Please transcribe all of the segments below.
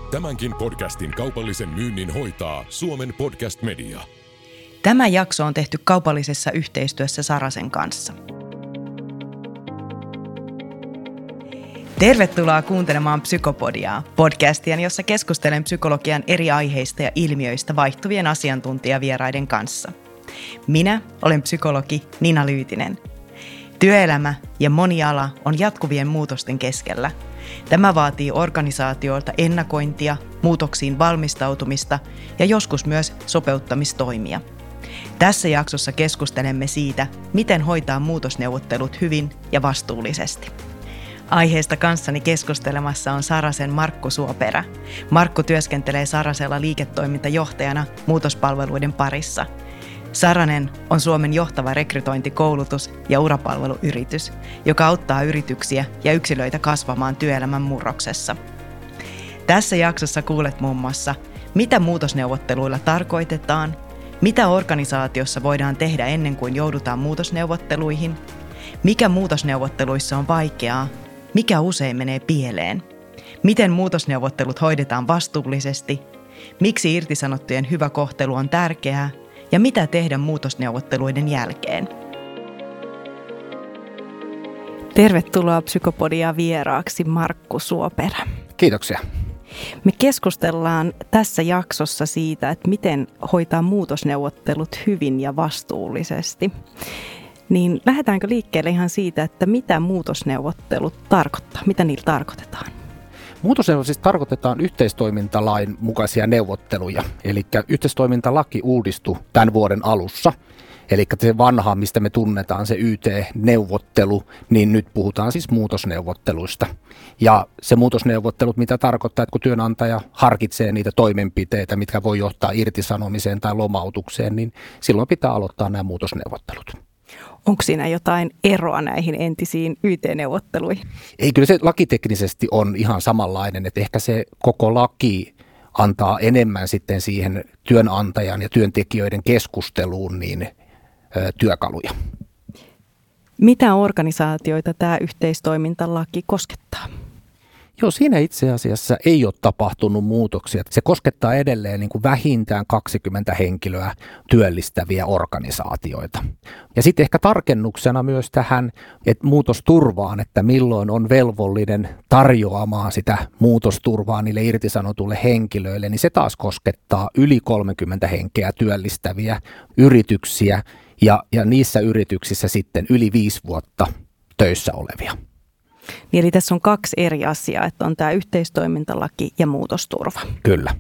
Tämänkin podcastin kaupallisen myynnin hoitaa Suomen Podcast Media. Tämä jakso on tehty kaupallisessa yhteistyössä Sarasen kanssa. Tervetuloa kuuntelemaan Psykopodiaa, podcastia, jossa keskustelen psykologian eri aiheista ja ilmiöistä vaihtuvien asiantuntijavieraiden kanssa. Minä olen psykologi Nina Lyytinen. Työelämä ja moni ala on jatkuvien muutosten keskellä. Tämä vaatii organisaatioilta ennakointia, muutoksiin valmistautumista ja joskus myös sopeuttamistoimia. Tässä jaksossa keskustelemme siitä, miten hoitaa muutosneuvottelut hyvin ja vastuullisesti. Aiheesta kanssani keskustelemassa on Sarasen Markku Suoperä. Markku työskentelee Sarasella liiketoimintajohtajana muutospalveluiden parissa. Saranen on Suomen johtava rekrytointikoulutus- ja urapalveluyritys, joka auttaa yrityksiä ja yksilöitä kasvamaan työelämän murroksessa. Tässä jaksossa kuulet muun muassa, mitä muutosneuvotteluilla tarkoitetaan, mitä organisaatiossa voidaan tehdä ennen kuin joudutaan muutosneuvotteluihin, mikä muutosneuvotteluissa on vaikeaa, mikä usein menee pieleen, miten muutosneuvottelut hoidetaan vastuullisesti, miksi irtisanottujen hyvä kohtelu on tärkeää ja mitä tehdä muutosneuvotteluiden jälkeen. Tervetuloa Psykopodia vieraaksi Markku Suoperä. Kiitoksia. Me keskustellaan tässä jaksossa siitä, että miten hoitaa muutosneuvottelut hyvin ja vastuullisesti. Niin lähdetäänkö liikkeelle ihan siitä, että mitä muutosneuvottelut tarkoittaa, mitä niillä tarkoitetaan? Muutosneuvottelut siis tarkoitetaan yhteistoimintalain mukaisia neuvotteluja. Eli yhteistoimintalaki uudistui tämän vuoden alussa. Eli se vanha, mistä me tunnetaan se YT-neuvottelu, niin nyt puhutaan siis muutosneuvotteluista. Ja se muutosneuvottelut, mitä tarkoittaa, että kun työnantaja harkitsee niitä toimenpiteitä, mitkä voi johtaa irtisanomiseen tai lomautukseen, niin silloin pitää aloittaa nämä muutosneuvottelut. Onko siinä jotain eroa näihin entisiin YT-neuvotteluihin? Ei, kyllä se lakiteknisesti on ihan samanlainen, että ehkä se koko laki antaa enemmän sitten siihen työnantajan ja työntekijöiden keskusteluun niin työkaluja. Mitä organisaatioita tämä yhteistoimintalaki koskettaa? Joo, siinä itse asiassa ei ole tapahtunut muutoksia. Se koskettaa edelleen niin kuin vähintään 20 henkilöä työllistäviä organisaatioita. Ja sitten ehkä tarkennuksena myös tähän, että muutosturvaan, että milloin on velvollinen tarjoamaan sitä muutosturvaa niille irtisanotulle henkilöille, niin se taas koskettaa yli 30 henkeä työllistäviä yrityksiä ja niissä yrityksissä sitten yli 5 vuotta töissä olevia. Niin eli tässä on 2 eri asiaa, että on tämä yhteistoimintalaki ja muutosturva. Kyllä.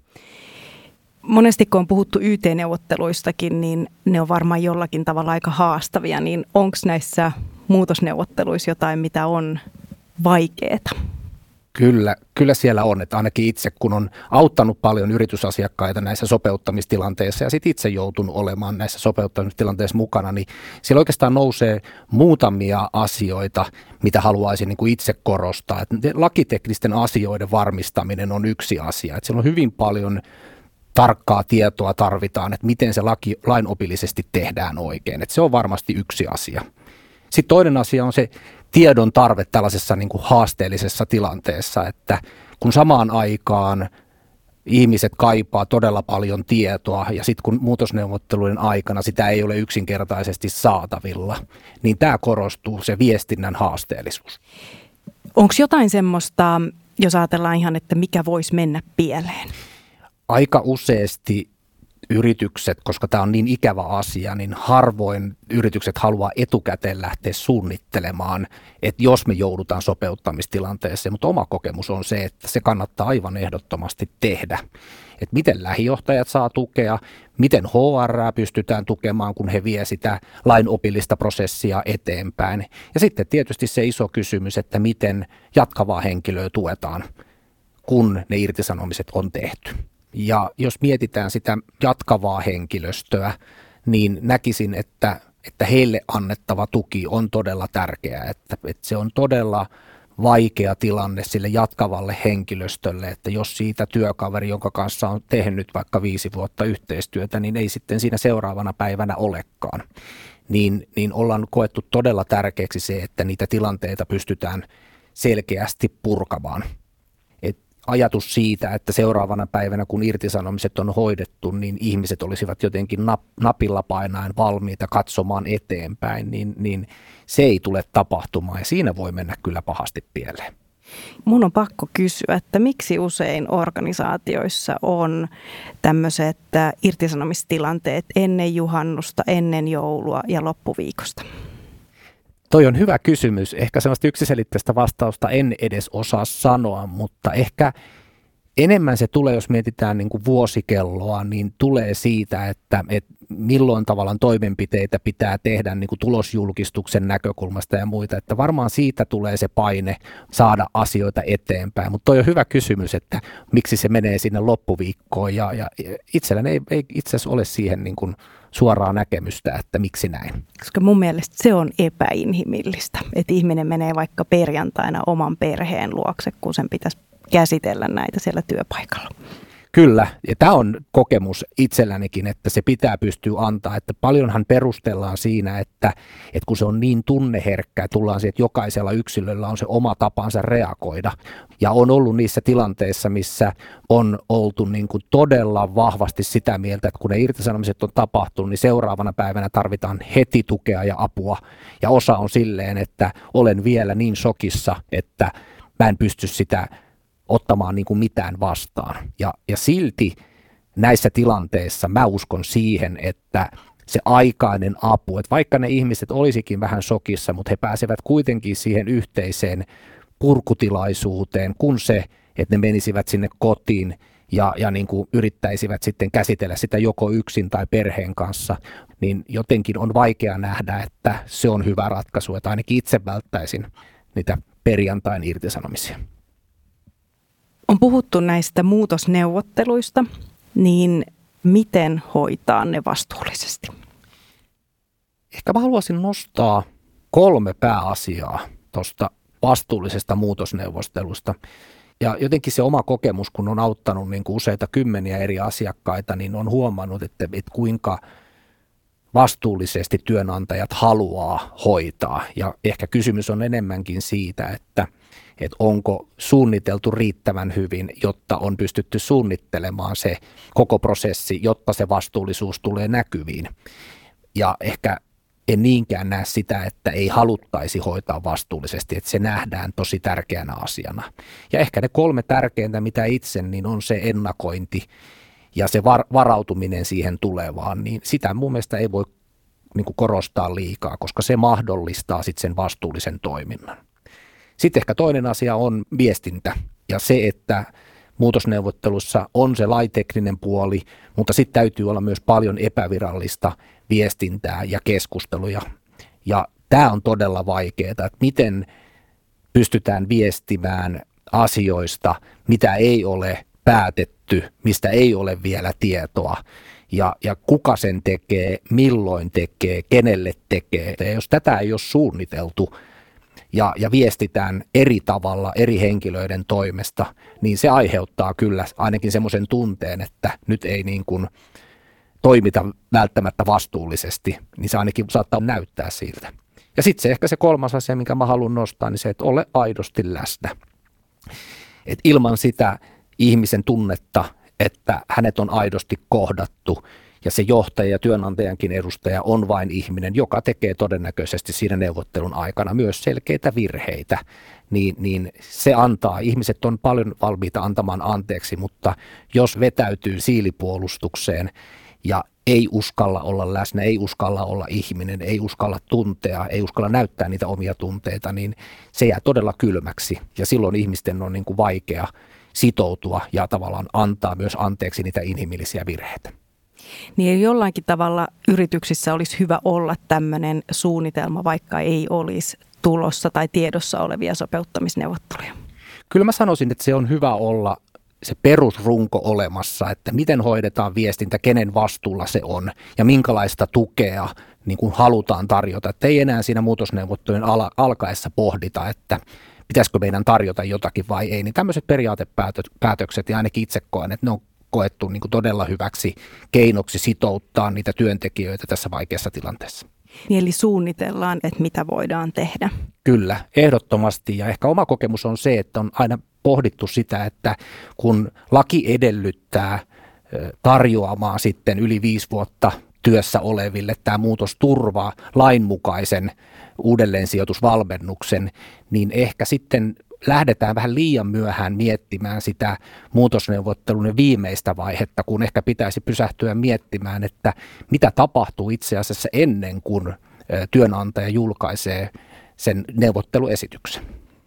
Monesti kun on puhuttu YT-neuvotteluistakin, niin ne on varmaan jollakin tavalla aika haastavia. Niin onko näissä muutosneuvotteluissa jotain, mitä on vaikeaa? Kyllä siellä on, että ainakin itse kun on auttanut paljon yritysasiakkaita näissä sopeuttamistilanteissa ja sitten itse joutunut olemaan näissä sopeuttamistilanteissa mukana, niin siellä oikeastaan nousee muutamia asioita, mitä haluaisin niin kuin itse korostaa. Että lakiteknisten asioiden varmistaminen on yksi asia, että siellä on hyvin paljon tarkkaa tietoa tarvitaan, että miten se laki lainopillisesti tehdään oikein, että se on varmasti yksi asia. Sitten toinen asia on se tiedon tarve tällaisessa niin kuin haasteellisessa tilanteessa, että kun samaan aikaan ihmiset kaipaa todella paljon tietoa ja sitten kun muutosneuvotteluiden aikana sitä ei ole yksinkertaisesti saatavilla, niin tämä korostuu se viestinnän haasteellisuus. Onko jotain semmoista, jos ajatellaan ihan, että mikä voisi mennä pieleen? Aika useasti yritykset, koska tämä on niin ikävä asia, niin harvoin yritykset haluaa etukäteen lähteä suunnittelemaan, että jos me joudutaan sopeuttamistilanteeseen, mutta oma kokemus on se, että se kannattaa aivan ehdottomasti tehdä. Että miten lähijohtajat saa tukea, miten HR pystytään tukemaan, kun he vie sitä lainopillista prosessia eteenpäin. Ja sitten tietysti se iso kysymys, että miten jatkavaa henkilöä tuetaan, kun ne irtisanomiset on tehty. Ja jos mietitään sitä jatkavaa henkilöstöä, niin näkisin, että heille annettava tuki on todella tärkeää, että se on todella vaikea tilanne sille jatkavalle henkilöstölle, että jos siitä työkaveri, jonka kanssa on tehnyt vaikka 5 vuotta yhteistyötä, niin ei sitten siinä seuraavana päivänä olekaan, niin ollaan koettu todella tärkeäksi se, että niitä tilanteita pystytään selkeästi purkamaan. ajatus siitä, että seuraavana päivänä, kun irtisanomiset on hoidettu, niin ihmiset olisivat jotenkin napilla painaen valmiita katsomaan eteenpäin, niin se ei tule tapahtumaan ja siinä voi mennä kyllä pahasti pieleen. Mun on pakko kysyä, että miksi usein organisaatioissa on tämmöiset irtisanomistilanteet ennen juhannusta, ennen joulua ja loppuviikosta? Toi on hyvä kysymys. Ehkä sellaista yksiselitteistä vastausta en edes osaa sanoa, mutta ehkä enemmän se tulee, jos mietitään niin kuin vuosikelloa, niin tulee siitä, että milloin tavallaan toimenpiteitä pitää tehdä niin kuin tulosjulkistuksen näkökulmasta ja muita. Että varmaan siitä tulee se paine saada asioita eteenpäin. Mutta toi on hyvä kysymys, että miksi se menee sinne loppuviikkoon ja itselläni ei itse asiassa ole siihen niin kuin suoraa näkemystä, että miksi näin. Koska mun mielestä se on epäinhimillistä, että ihminen menee vaikka perjantaina oman perheen luokse, kun sen pitäisi käsitellä näitä siellä työpaikalla. Kyllä, ja tämä on kokemus itsellänikin, että se pitää pystyä antaa, että paljonhan perustellaan siinä, että kun se on niin tunneherkkää, tullaan siihen, että jokaisella yksilöllä on se oma tapansa reagoida, ja on ollut niissä tilanteissa, missä on oltu niin kuin todella vahvasti sitä mieltä, että kun ne irtisanomiset on tapahtunut, niin seuraavana päivänä tarvitaan heti tukea ja apua, ja osa on silleen, että olen vielä niin shokissa, että mä en pysty sitä ottamaan niin kuin mitään vastaan. Ja silti näissä tilanteissa mä uskon siihen, että se aikainen apu, että vaikka ne ihmiset olisikin vähän shokissa, mutta he pääsevät kuitenkin siihen yhteiseen purkutilaisuuteen, kun se, että ne menisivät sinne kotiin ja niin kuin yrittäisivät sitten käsitellä sitä joko yksin tai perheen kanssa, niin jotenkin on vaikea nähdä, että se on hyvä ratkaisu, että ainakin itse välttäisin niitä perjantain irtisanomisia. On puhuttu näistä muutosneuvotteluista, niin miten hoitaa ne vastuullisesti? Ehkä mä haluaisin nostaa 3 pääasiaa tuosta vastuullisesta muutosneuvottelusta. Ja jotenkin se oma kokemus, kun on auttanut niin kuin useita kymmeniä eri asiakkaita, niin on huomannut, että kuinka vastuullisesti työnantajat haluaa hoitaa. Ja ehkä kysymys on enemmänkin siitä, että onko suunniteltu riittävän hyvin, jotta on pystytty suunnittelemaan se koko prosessi, jotta se vastuullisuus tulee näkyviin. Ja ehkä en niinkään näe sitä, että ei haluttaisi hoitaa vastuullisesti, että se nähdään tosi tärkeänä asiana. Ja ehkä ne 3 tärkeintä, mitä itse, niin on se ennakointi ja se varautuminen siihen tulevaan, niin sitä mun mielestä ei voi niin kuin korostaa liikaa, koska se mahdollistaa sitten sen vastuullisen toiminnan. Sitten ehkä toinen asia on viestintä ja se, että muutosneuvottelussa on se laintekninen puoli, mutta sitten täytyy olla myös paljon epävirallista viestintää ja keskusteluja. Ja tämä on todella vaikeaa, että miten pystytään viestimään asioista, mitä ei ole päätetty, mistä ei ole vielä tietoa. Ja kuka sen tekee, milloin tekee, kenelle tekee. Ja jos tätä ei ole suunniteltu ja viestitään eri tavalla eri henkilöiden toimesta, niin se aiheuttaa kyllä ainakin semmoisen tunteen, että nyt ei niin kuin toimita välttämättä vastuullisesti, niin se ainakin saattaa näyttää siltä. Ja sitten se ehkä se 3. asia, minkä mä haluan nostaa, niin se, että ole aidosti läsnä. Et ilman sitä ihmisen tunnetta, että hänet on aidosti kohdattu ja se johtaja ja työnantajankin edustaja on vain ihminen, joka tekee todennäköisesti siinä neuvottelun aikana myös selkeitä virheitä, niin se antaa, ihmiset on paljon valmiita antamaan anteeksi, mutta jos vetäytyy siilipuolustukseen ja ei uskalla olla läsnä, ei uskalla olla ihminen, ei uskalla tuntea, ei uskalla näyttää niitä omia tunteita, niin se jää todella kylmäksi ja silloin ihmisten on niin kuin vaikea sitoutua ja tavallaan antaa myös anteeksi niitä inhimillisiä virheitä. Niin jollain tavalla yrityksissä olisi hyvä olla tämmöinen suunnitelma, vaikka ei olisi tulossa tai tiedossa olevia sopeuttamisneuvotteluja. Kyllä mä sanoisin, että se on hyvä olla se perusrunko olemassa, että miten hoidetaan viestintä, kenen vastuulla se on ja minkälaista tukea niin kuin halutaan tarjota. Että ei enää siinä muutosneuvottelujen alkaessa pohdita, että pitäisikö meidän tarjota jotakin vai ei. Niin tämmöiset periaatepäätökset ja ainakin itse koen, että ne on koettu niin kuin todella hyväksi keinoksi sitouttaa niitä työntekijöitä tässä vaikeassa tilanteessa. Eli suunnitellaan, että mitä voidaan tehdä. Kyllä, ehdottomasti. Ja ehkä oma kokemus on se, että on aina pohdittu sitä, että kun laki edellyttää tarjoamaan sitten yli 5 vuotta työssä oleville tämä muutos turvaa lainmukaisen uudelleensijoitusvalmennuksen, niin ehkä sitten lähdetään vähän liian myöhään miettimään sitä muutosneuvottelun viimeistä vaihetta, kun ehkä pitäisi pysähtyä miettimään, että mitä tapahtuu itse asiassa ennen kuin työnantaja julkaisee sen neuvotteluesityksen.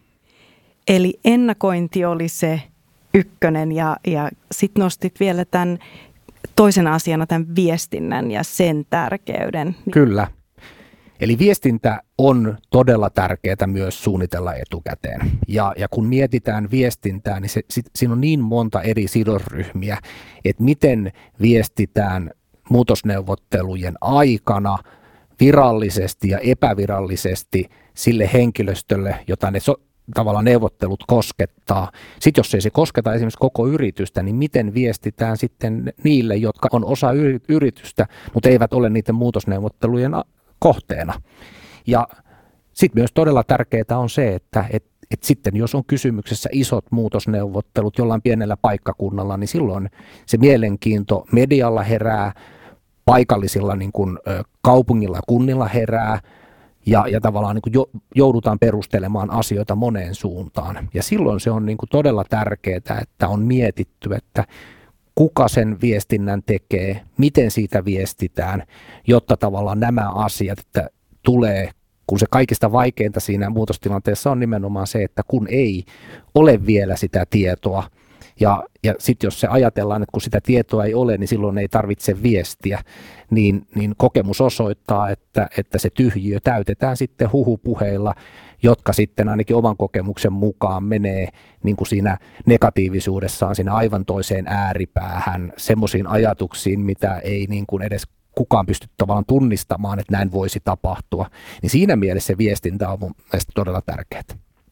Eli ennakointi oli se ykkönen ja sitten nostit vielä tämän toisen asiana tämän viestinnän ja sen tärkeyden. Kyllä. Eli viestintä on todella tärkeää myös suunnitella etukäteen. Ja kun mietitään viestintää, niin siinä on niin monta eri sidosryhmiä, että miten viestitään muutosneuvottelujen aikana virallisesti ja epävirallisesti sille henkilöstölle, jota ne tavallaan neuvottelut koskettaa. Sitten jos ei se kosketa esimerkiksi koko yritystä, niin miten viestitään sitten niille, jotka on osa yritystä, mutta eivät ole niiden muutosneuvottelujen kohteena. Ja sitten myös todella tärkeää on se, että sitten jos on kysymyksessä isot muutosneuvottelut jollain pienellä paikkakunnalla, niin silloin se mielenkiinto medialla herää, paikallisilla niin kuin kaupungilla ja kunnilla herää, ja tavallaan niin kuin joudutaan perustelemaan asioita moneen suuntaan. Ja silloin se on niin kuin todella tärkeää, että on mietitty, että kuka sen viestinnän tekee, miten siitä viestitään, jotta tavallaan nämä asiat että tulee, kun se kaikista vaikeinta siinä muutostilanteessa on nimenomaan se, että kun ei ole vielä sitä tietoa, ja sitten jos se ajatellaan, että kun sitä tietoa ei ole, niin silloin ei tarvitse viestiä, niin kokemus osoittaa, että se tyhjiö täytetään sitten huhupuheilla, jotka sitten ainakin oman kokemuksen mukaan menee niin kuin siinä negatiivisuudessaan siinä aivan toiseen ääripäähän, semmoisiin ajatuksiin, mitä ei niin kuin edes kukaan pysty tavallaan tunnistamaan, että näin voisi tapahtua. Niin siinä mielessä se viestintä on mun mielestä todella tärkeää.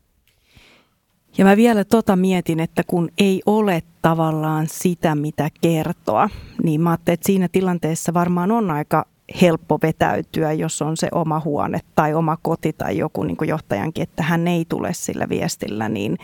Ja mä vielä mietin, että kun ei ole tavallaan sitä, mitä kertoa, niin mä ajattelin, että siinä tilanteessa varmaan on aika helppo vetäytyä, jos on se oma huone tai oma koti tai joku niin kuin johtajankin, että hän ei tule sillä viestillä, niin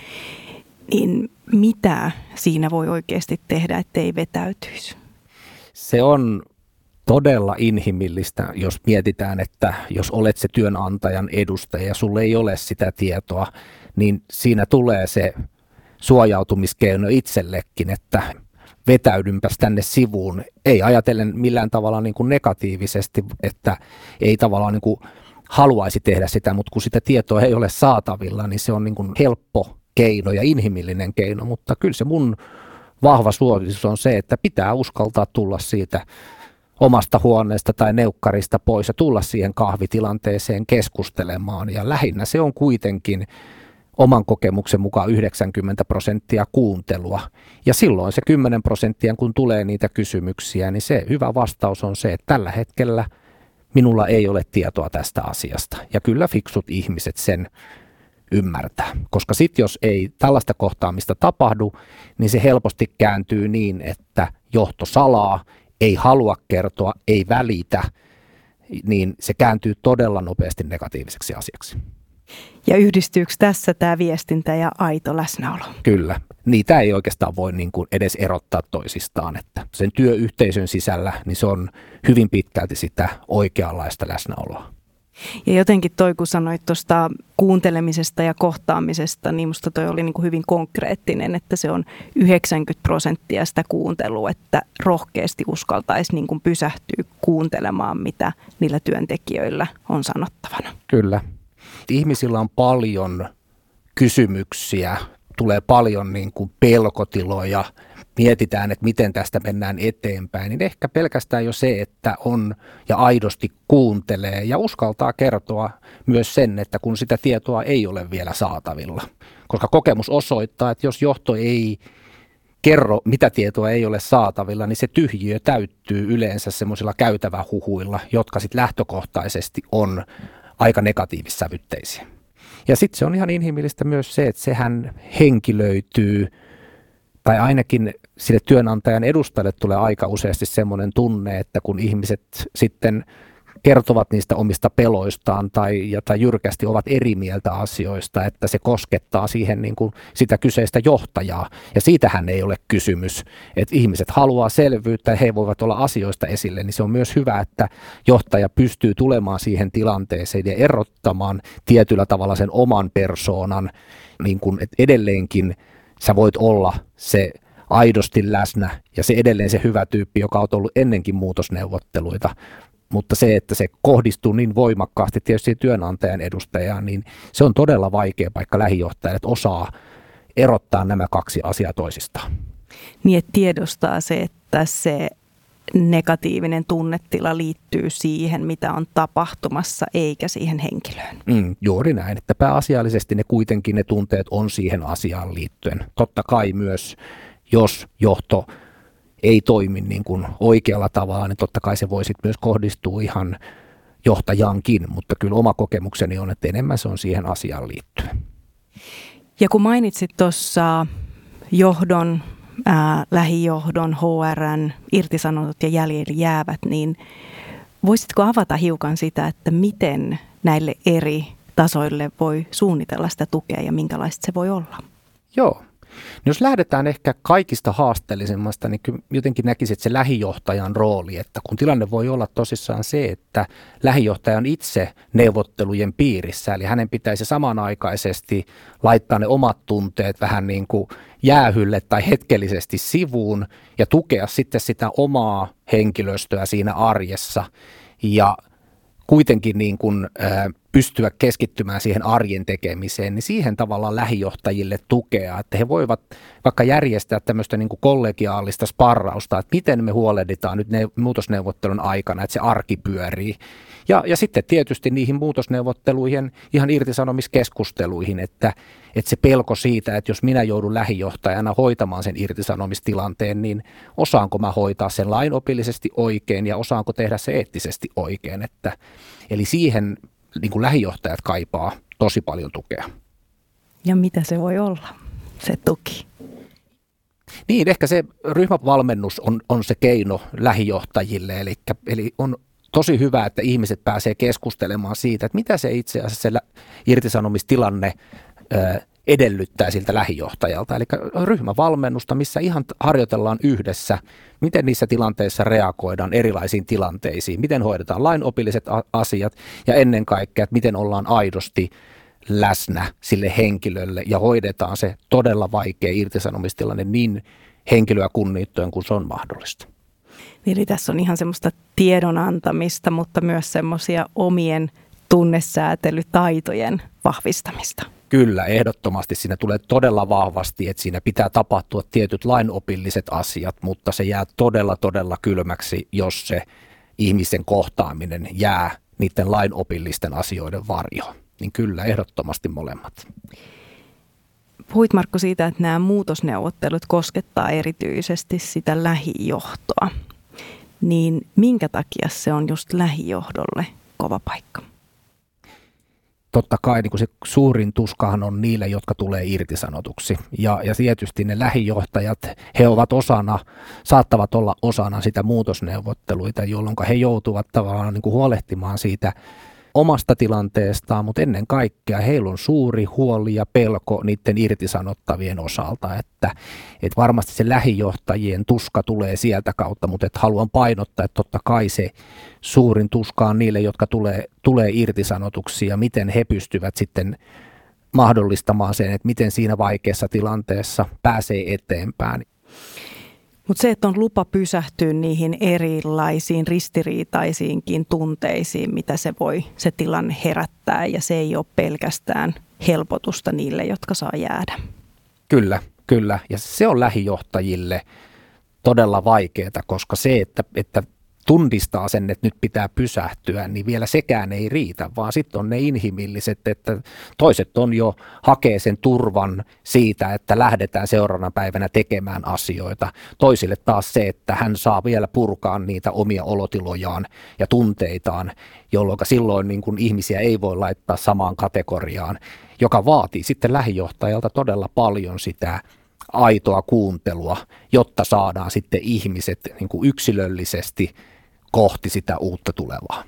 mitä siinä voi oikeasti tehdä, ettei vetäytyisi? Se on todella inhimillistä, jos mietitään, että jos olet se työnantajan edustaja ja sulle ei ole sitä tietoa, niin siinä tulee se suojautumiskeino itsellekin, että vetäydynpäs tänne sivuun. Ei ajatellen millään tavalla niin kuin negatiivisesti, että ei tavallaan niin kuin haluaisi tehdä sitä, mutta kun sitä tietoa ei ole saatavilla, niin se on niin kuin helppo keino ja inhimillinen keino, mutta kyllä se mun vahva suositus on se, että pitää uskaltaa tulla siitä omasta huoneesta tai neukkarista pois ja tulla siihen kahvitilanteeseen keskustelemaan. Ja lähinnä se on kuitenkin oman kokemuksen mukaan 90% kuuntelua. Ja silloin se 10%, kun tulee niitä kysymyksiä, niin se hyvä vastaus on se, että tällä hetkellä minulla ei ole tietoa tästä asiasta. Ja kyllä fiksut ihmiset sen ymmärtää. Koska sitten jos ei tällaista kohtaamista tapahdu, niin se helposti kääntyy niin, että johto salaa, ei halua kertoa, ei välitä, niin se kääntyy todella nopeasti negatiiviseksi asiaksi. Ja yhdistyykö tässä tämä viestintä ja aito läsnäolo? Kyllä. Niitä ei oikeastaan voi niin kuin edes erottaa toisistaan. Että sen työyhteisön sisällä niin se on hyvin pitkälti sitä oikeanlaista läsnäoloa. Ja jotenkin kun sanoit tuosta kuuntelemisesta ja kohtaamisesta, niin musta toi oli niin kuin hyvin konkreettinen, että se on 90% sitä kuuntelua, että rohkeasti uskaltaisi niin kuin pysähtyä kuuntelemaan, mitä niillä työntekijöillä on sanottavana. Kyllä. Ihmisillä on paljon kysymyksiä, tulee paljon niin kuin pelkotiloja, mietitään, että miten tästä mennään eteenpäin, niin ehkä pelkästään jo se, että on ja aidosti kuuntelee ja uskaltaa kertoa myös sen, että kun sitä tietoa ei ole vielä saatavilla. Koska kokemus osoittaa, että jos johto ei kerro, mitä tietoa ei ole saatavilla, niin se tyhjiö täyttyy yleensä semmoisilla käytävähuhuilla, jotka sitten lähtökohtaisesti on aika negatiivissävytteisiä. Ja sitten se on ihan inhimillistä myös se, että sehän henkilöityy, tai ainakin sille työnantajan edustajalle tulee aika useasti semmoinen tunne, että kun ihmiset sitten kertovat niistä omista peloistaan tai jyrkästi ovat eri mieltä asioista, että se koskettaa siihen niin kuin sitä kyseistä johtajaa. Ja siitähän ei ole kysymys, että ihmiset haluaa selvyyttä ja he voivat olla asioista esille, niin se on myös hyvä, että johtaja pystyy tulemaan siihen tilanteeseen ja erottamaan tietyllä tavalla sen oman persoonan, niin kuin, että edelleenkin sä voit olla se aidosti läsnä ja se edelleen se hyvä tyyppi, joka on ollut ennenkin muutosneuvotteluita, mutta se, että se kohdistuu niin voimakkaasti tietysti työnantajan edustajaan, niin se on todella vaikea paikka lähijohtajalle, että osaa erottaa nämä kaksi asiaa toisistaan. Niin, että tiedostaa se, että se negatiivinen tunnetila liittyy siihen, mitä on tapahtumassa, eikä siihen henkilöön. Juuri näin, että pääasiallisesti ne tunteet on siihen asiaan liittyen. Totta kai myös, jos johto ei toimi niin kuin oikealla tavalla, niin totta kai se voi sitten myös kohdistua ihan johtajankin, mutta kyllä oma kokemukseni on, että enemmän se on siihen asiaan liittyen. Ja kun mainitsit tuossa johdon, lähijohdon, HR:n, irtisanotut ja jäljelle jäävät, niin voisitko avata hiukan sitä, että miten näille eri tasoille voi suunnitella sitä tukea ja minkälaista se voi olla? Joo. Jos lähdetään ehkä kaikista haasteellisimmasta, niin jotenkin näkisit se lähijohtajan rooli, että kun tilanne voi olla tosissaan se, että lähijohtaja on itse neuvottelujen piirissä, eli hänen pitäisi samanaikaisesti laittaa ne omat tunteet vähän niin kuin jäähylle tai hetkellisesti sivuun ja tukea sitten sitä omaa henkilöstöä siinä arjessa ja kuitenkin niin kuin, pystyä keskittymään siihen arjen tekemiseen, niin siihen tavallaan lähijohtajille tukea, että he voivat vaikka järjestää tämmöistä niin kuin kollegiaalista sparrausta, että miten me huolehditaan nyt muutosneuvottelun aikana, että se arki pyörii. Ja sitten tietysti niihin muutosneuvotteluihin, ihan irtisanomiskeskusteluihin, että se pelko siitä, että jos minä joudun lähijohtajana hoitamaan sen irtisanomistilanteen, niin osaanko mä hoitaa sen lainopillisesti oikein ja osaanko tehdä se eettisesti oikein. Eli siihen niin kuin lähijohtajat kaipaa tosi paljon tukea. Ja mitä se voi olla, se tuki? Niin, ehkä se ryhmävalmennus on se keino lähijohtajille, eli on tosi hyvä, että ihmiset pääsee keskustelemaan siitä, että mitä se itse asiassa se irtisanomistilanne edellyttää siltä lähijohtajalta. Eli ryhmävalmennusta, missä ihan harjoitellaan yhdessä, miten niissä tilanteissa reagoidaan erilaisiin tilanteisiin, miten hoidetaan lainopilliset asiat ja ennen kaikkea, että miten ollaan aidosti läsnä sille henkilölle ja hoidetaan se todella vaikea irtisanomistilanne niin henkilöä kunnioittuen kuin se on mahdollista. Eli tässä on ihan semmoista tiedon antamista, mutta myös semmoisia omien tunnesäätelytaitojen vahvistamista. Kyllä, ehdottomasti siinä tulee todella vahvasti, että siinä pitää tapahtua tietyt lainopilliset asiat, mutta se jää todella kylmäksi, jos se ihmisen kohtaaminen jää niiden lainopillisten asioiden varjoon. Niin kyllä, ehdottomasti molemmat. Puhuit Markku siitä, että nämä muutosneuvottelut koskettaa erityisesti sitä lähijohtoa. Niin minkä takia se on just lähijohdolle kova paikka? Totta kai niin kuin se suurin tuskahan on niille, jotka tulee irtisanotuksi. Ja tietysti ne lähijohtajat, he ovat saattavat olla osana sitä muutosneuvotteluita, jolloin he joutuvat tavallaan niin kuin huolehtimaan siitä omasta tilanteestaan, mutta ennen kaikkea heillä on suuri huoli ja pelko niiden irtisanottavien osalta, että varmasti se lähijohtajien tuska tulee sieltä kautta, mutta haluan painottaa, että totta kai se suurin tuska on niille, jotka tulee irtisanotuksi ja miten he pystyvät sitten mahdollistamaan sen, että miten siinä vaikeassa tilanteessa pääsee eteenpäin. Mutta se, että on lupa pysähtyä niihin erilaisiin ristiriitaisiinkin tunteisiin, mitä se tilanne herättää, ja se ei ole pelkästään helpotusta niille, jotka saa jäädä. Kyllä. Ja se on lähijohtajille todella vaikeaa, koska se, että tunnistaa sen, että nyt pitää pysähtyä, niin vielä sekään ei riitä, vaan sitten on ne inhimilliset, että toiset on jo hakee sen turvan siitä, että lähdetään seuraavana päivänä tekemään asioita. Toisille taas se, että hän saa vielä purkaa niitä omia olotilojaan ja tunteitaan, jolloin silloin niin kuin ihmisiä ei voi laittaa samaan kategoriaan, joka vaatii sitten lähijohtajalta todella paljon sitä aitoa kuuntelua, jotta saadaan sitten ihmiset niin kuin yksilöllisesti kohti sitä uutta tulevaa.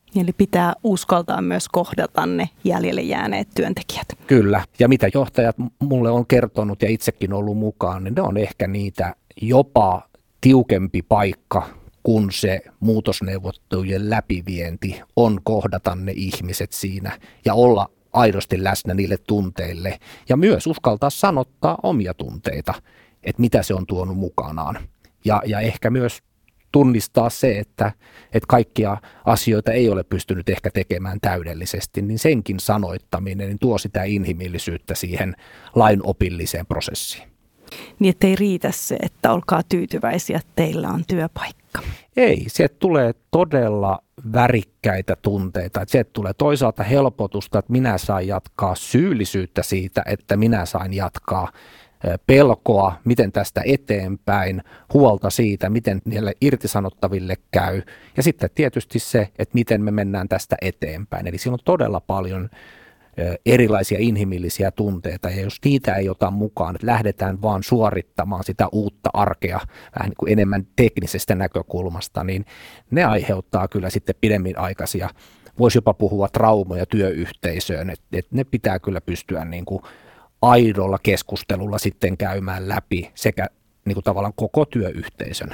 Eli pitää uskaltaa myös kohdata ne jäljelle jääneet työntekijät. Kyllä, ja mitä johtajat mulle on kertonut ja itsekin ollut mukaan, niin ne on ehkä niitä jopa tiukempi paikka, kun se muutosneuvottelujen läpivienti on kohdata ne ihmiset siinä ja olla aidosti läsnä niille tunteille ja myös uskaltaa sanottaa omia tunteita, että mitä se on tuonut mukanaan. Ja ehkä myös tunnistaa se, että kaikkia asioita ei ole pystynyt ehkä tekemään täydellisesti, niin senkin sanoittaminen niin tuo sitä inhimillisyyttä siihen lainopilliseen prosessiin. Niin, ettei riitä se, että olkaa tyytyväisiä, että teillä on työpaikka. Ei, sieltä tulee todella värikkäitä tunteita. Sieltä tulee toisaalta helpotusta, että minä sain jatkaa, syyllisyyttä siitä, että minä sain jatkaa, pelkoa, miten tästä eteenpäin, huolta siitä, miten niille irtisanottaville käy ja sitten tietysti se, että miten me mennään tästä eteenpäin. Eli siinä on todella paljon erilaisia inhimillisiä tunteita ja jos niitä ei ota mukaan, että lähdetään vaan suorittamaan sitä uutta arkea vähän niin kuin enemmän teknisestä näkökulmasta, niin ne aiheuttaa kyllä sitten pidemmin aikaisia, voisi jopa puhua traumoja työyhteisöön, että ne pitää kyllä pystyä niin kuin aidolla keskustelulla sitten käymään läpi sekä niin kuin tavallaan koko työyhteisönä.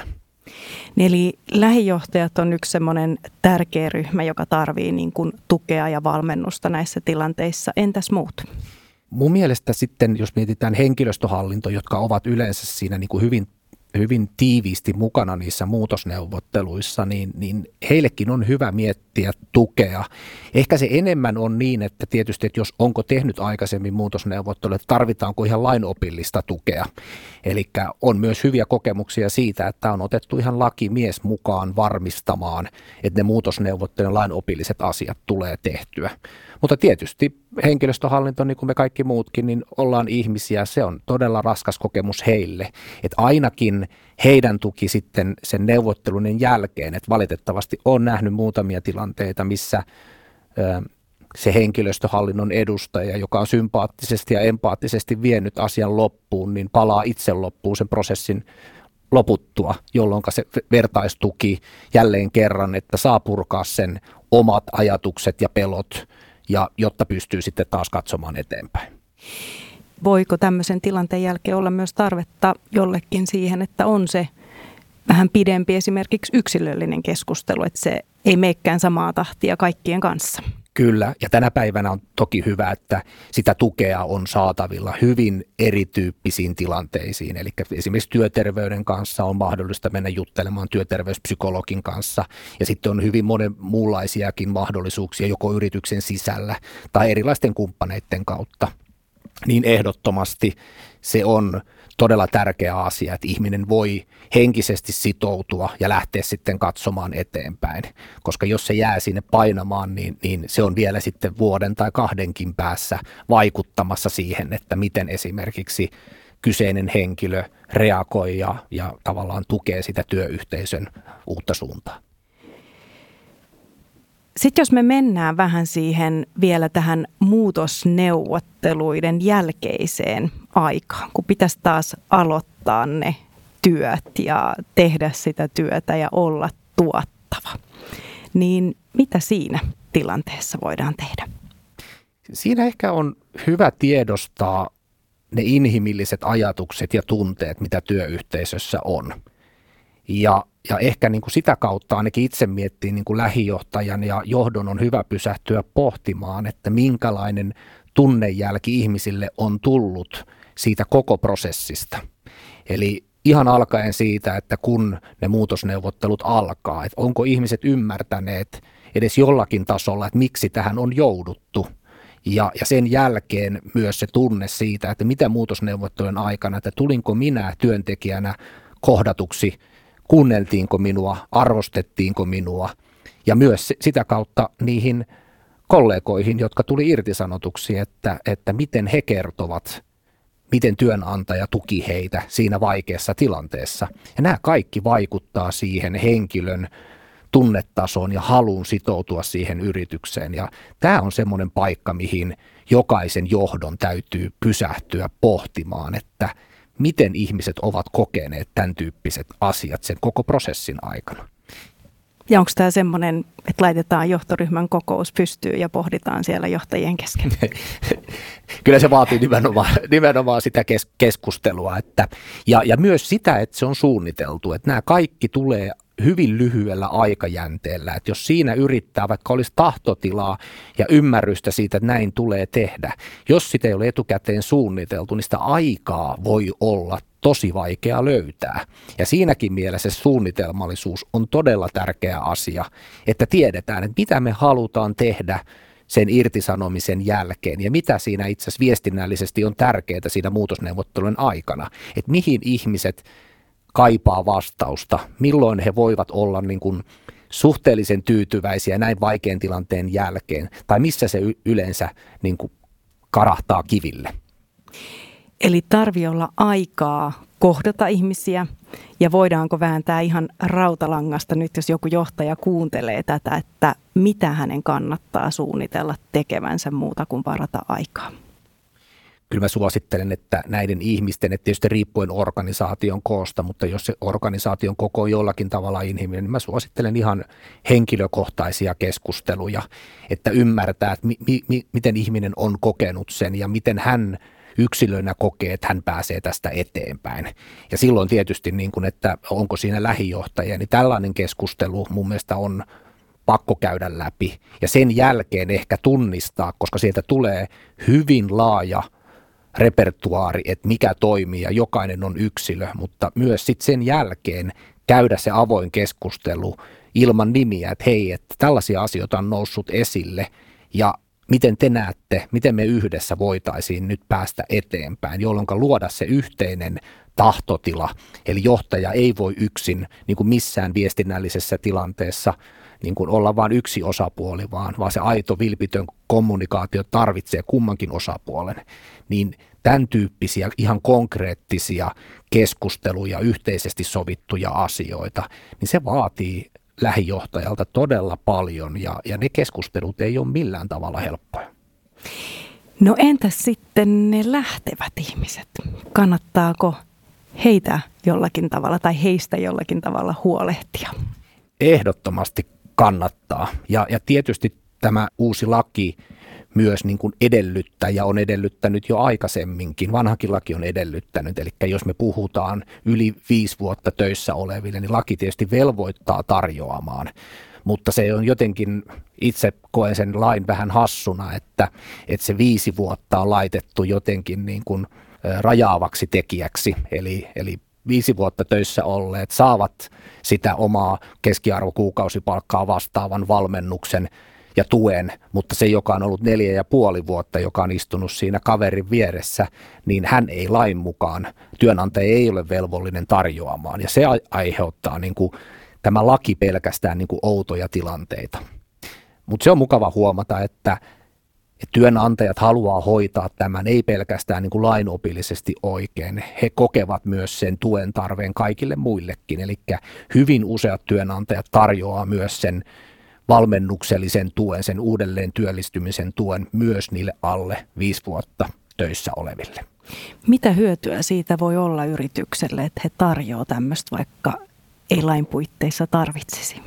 Eli lähijohtajat on yksi semmoinen tärkeä ryhmä, joka tarvitsee niin kuin tukea ja valmennusta näissä tilanteissa. Entäs muut? Mun mielestä sitten, jos mietitään henkilöstöhallinto, jotka ovat yleensä siinä niin kuin hyvin tiiviisti mukana niissä muutosneuvotteluissa, niin heillekin on hyvä miettiä tukea. Ehkä se enemmän on niin, että tietysti, että jos onko tehnyt aikaisemmin muutosneuvotteluja, tarvitaanko ihan lainopillista tukea. Eli on myös hyviä kokemuksia siitä, että on otettu ihan lakimies mukaan varmistamaan, että ne muutosneuvottelujen lainopilliset asiat tulee tehtyä. Mutta tietysti henkilöstöhallinto, niin kuin me kaikki muutkin, niin ollaan ihmisiä. Se on todella raskas kokemus heille. Että ainakin heidän tuki sitten sen neuvottelun jälkeen, että valitettavasti on nähnyt muutamia tilanteita, missä se henkilöstöhallinnon edustaja, joka on sympaattisesti ja empaattisesti vienyt asian loppuun, niin palaa itse loppuun sen prosessin loputtua, jolloin se vertaistuki jälleen kerran, että saa purkaa sen omat ajatukset ja pelot, ja jotta pystyy sitten taas katsomaan eteenpäin. Voiko tämmöisen tilanteen jälkeen olla myös tarvetta jollekin siihen, että on se vähän pidempi esimerkiksi yksilöllinen keskustelu, että se ei meekään samaa tahtia kaikkien kanssa? Kyllä, ja tänä päivänä on toki hyvä, että sitä tukea on saatavilla hyvin erityyppisiin tilanteisiin. Eli esimerkiksi työterveyden kanssa on mahdollista mennä juttelemaan työterveyspsykologin kanssa, ja sitten on hyvin monen muunlaisiakin mahdollisuuksia joko yrityksen sisällä tai erilaisten kumppaneiden kautta. Niin ehdottomasti se on todella tärkeä asia, että ihminen voi henkisesti sitoutua ja lähteä sitten katsomaan eteenpäin, koska jos se jää sinne painamaan, niin se on vielä sitten vuoden tai kahdenkin päässä vaikuttamassa siihen, että miten esimerkiksi kyseinen henkilö reagoi ja tavallaan tukee sitä työyhteisön uutta suuntaa. Sitten jos me mennään vähän siihen vielä tähän muutosneuvotteluiden jälkeiseen aikaan, kun pitäisi taas aloittaa ne työt ja tehdä sitä työtä ja olla tuottava, niin mitä siinä tilanteessa voidaan tehdä? Siinä ehkä on hyvä tiedostaa ne inhimilliset ajatukset ja tunteet, mitä työyhteisössä on. Ja ehkä niin kuin sitä kautta ainakin itse miettii niin kuin lähijohtajan ja johdon on hyvä pysähtyä pohtimaan, että minkälainen tunnejälki ihmisille on tullut siitä koko prosessista. Eli ihan alkaen siitä, että kun ne muutosneuvottelut alkaa, että onko ihmiset ymmärtäneet edes jollakin tasolla, että miksi tähän on jouduttu. Ja sen jälkeen myös se tunne siitä, että mitä muutosneuvottelujen aikana, että tulinko minä työntekijänä kohdatuksi, kuunneltiinko minua, arvostettiinko minua ja myös sitä kautta niihin kollegoihin, jotka tuli irtisanotuksi, että miten he kertovat, miten työnantaja tuki heitä siinä vaikeassa tilanteessa. Ja nämä kaikki vaikuttaa siihen henkilön tunnetasoon ja haluun sitoutua siihen yritykseen. Ja tämä on semmoinen paikka, mihin jokaisen johdon täytyy pysähtyä pohtimaan, että miten ihmiset ovat kokeneet tämän tyyppiset asiat sen koko prosessin aikana. Ja onko tämä semmoinen, että laitetaan johtoryhmän kokous pystyyn ja pohditaan siellä johtajien kesken? Kyllä se vaatii nimenomaan sitä keskustelua ja myös sitä, että se on suunniteltu, että nämä kaikki tulee hyvin lyhyellä aikajänteellä, että jos siinä yrittää, vaikka olisi tahtotilaa ja ymmärrystä siitä, että näin tulee tehdä, jos sitä ei ole etukäteen suunniteltu, niin sitä aikaa voi olla tosi vaikea löytää. Ja siinäkin mielessä suunnitelmallisuus on todella tärkeä asia, että tiedetään, että mitä me halutaan tehdä sen irtisanomisen jälkeen ja mitä siinä itse asiassa viestinnällisesti on tärkeää siinä muutosneuvottelujen aikana, että mihin ihmiset kaipaa vastausta, milloin he voivat olla niin kuin suhteellisen tyytyväisiä näin vaikean tilanteen jälkeen, tai missä se yleensä niin kuin karahtaa kiville. Eli tarvii olla aikaa kohdata ihmisiä, ja voidaanko vääntää ihan rautalangasta nyt, jos joku johtaja kuuntelee tätä, että mitä hänen kannattaa suunnitella tekevänsä muuta kuin varata aikaa? Kyllä mä suosittelen, että näiden ihmisten, että tietysti riippuen organisaation koosta, mutta jos se organisaation koko on jollakin tavalla inhimillinen, niin mä suosittelen ihan henkilökohtaisia keskusteluja, että ymmärtää, että miten ihminen on kokenut sen ja miten hän yksilönä kokee, että hän pääsee tästä eteenpäin. Ja silloin tietysti, niin kuin, että onko siinä lähijohtaja, niin tällainen keskustelu mun mielestä on pakko käydä läpi ja sen jälkeen ehkä tunnistaa, koska sieltä tulee hyvin laaja repertuaari, että mikä toimii ja jokainen on yksilö, mutta myös sitten sen jälkeen käydä se avoin keskustelu ilman nimiä, että hei, että tällaisia asioita on noussut esille ja miten te näette, miten me yhdessä voitaisiin nyt päästä eteenpäin, jolloin luoda se yhteinen tahtotila, eli johtaja ei voi yksin niin kuin missään viestinnällisessä tilanteessa niin kuin olla vain yksi osapuoli, vaan se aito vilpitön kommunikaatio tarvitsee kummankin osapuolen, niin tämän tyyppisiä ihan konkreettisia keskusteluja, yhteisesti sovittuja asioita, niin se vaatii lähijohtajalta todella paljon ja ne keskustelut ei ole millään tavalla helppoja. No entäs sitten ne lähtevät ihmiset? Kannattaako heitä jollakin tavalla tai heistä jollakin tavalla huolehtia? Ehdottomasti kannattaa ja tietysti tämä uusi laki myös niin kuin edellyttää ja on edellyttänyt jo aikaisemminkin, vanhakin laki on edellyttänyt, eli jos me puhutaan yli 5 vuotta töissä oleville, niin laki tietysti velvoittaa tarjoamaan, mutta se on jotenkin, itse koen sen lain vähän hassuna, että se 5 vuotta on laitettu jotenkin niin kuin rajaavaksi tekijäksi, eli 5 vuotta töissä olleet saavat sitä omaa keskiarvokuukausipalkkaa vastaavan valmennuksen ja tuen, mutta se, joka on ollut 4,5 vuotta, joka on istunut siinä kaverin vieressä, niin hän ei lain mukaan, työnantaja ei ole velvollinen tarjoamaan. Ja se aiheuttaa niin kuin, tämä laki pelkästään niin kuin outoja tilanteita. Mutta se on mukava huomata, että työnantajat haluaa hoitaa tämän ei pelkästään niin kuin lainopillisesti oikein. He kokevat myös sen tuen tarpeen kaikille muillekin. Eli hyvin useat työnantajat tarjoaa myös sen valmennuksellisen tuen, sen uudelleen työllistymisen tuen myös niille alle 5 vuotta töissä oleville. Mitä hyötyä siitä voi olla yritykselle, että he tarjoavat tämmöistä, vaikka ei lain puitteissa tarvitsisi?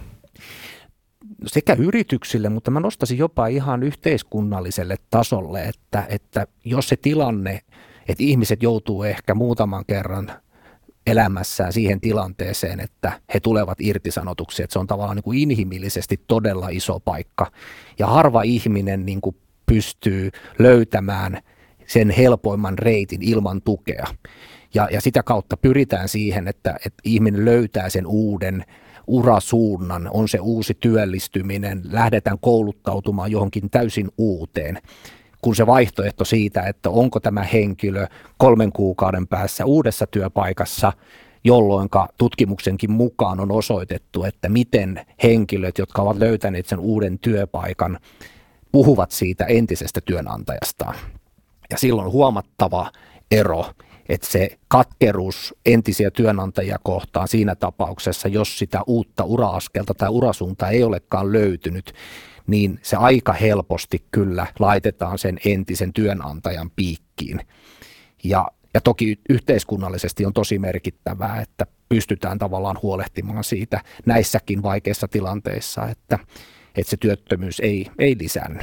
Sekä yrityksille, mutta mä nostaisin jopa ihan yhteiskunnalliselle tasolle, että jos se tilanne, että ihmiset joutuu ehkä muutaman kerran elämässään siihen tilanteeseen, että he tulevat irtisanotuksi, että se on tavallaan niin kuin inhimillisesti todella iso paikka. Ja harva ihminen niin kuin pystyy löytämään sen helpoimman reitin ilman tukea. Ja sitä kautta pyritään siihen, että ihminen löytää sen uuden urasuunnan, on se uusi työllistyminen, lähdetään kouluttautumaan johonkin täysin uuteen. Kun se vaihtoehto siitä, että onko tämä henkilö 3 kuukauden päässä uudessa työpaikassa, jolloin tutkimuksenkin mukaan on osoitettu, että miten henkilöt, jotka ovat löytäneet sen uuden työpaikan, puhuvat siitä entisestä työnantajastaan. Ja silloin on huomattava ero, että se katkeruus entisiä työnantajia kohtaan siinä tapauksessa, jos sitä uutta ura-askelta tai urasuuntaa ei olekaan löytynyt, niin se aika helposti kyllä laitetaan sen entisen työnantajan piikkiin. Ja toki yhteiskunnallisesti on tosi merkittävää, että pystytään tavallaan huolehtimaan siitä näissäkin vaikeissa tilanteissa, että se työttömyys ei lisäänny.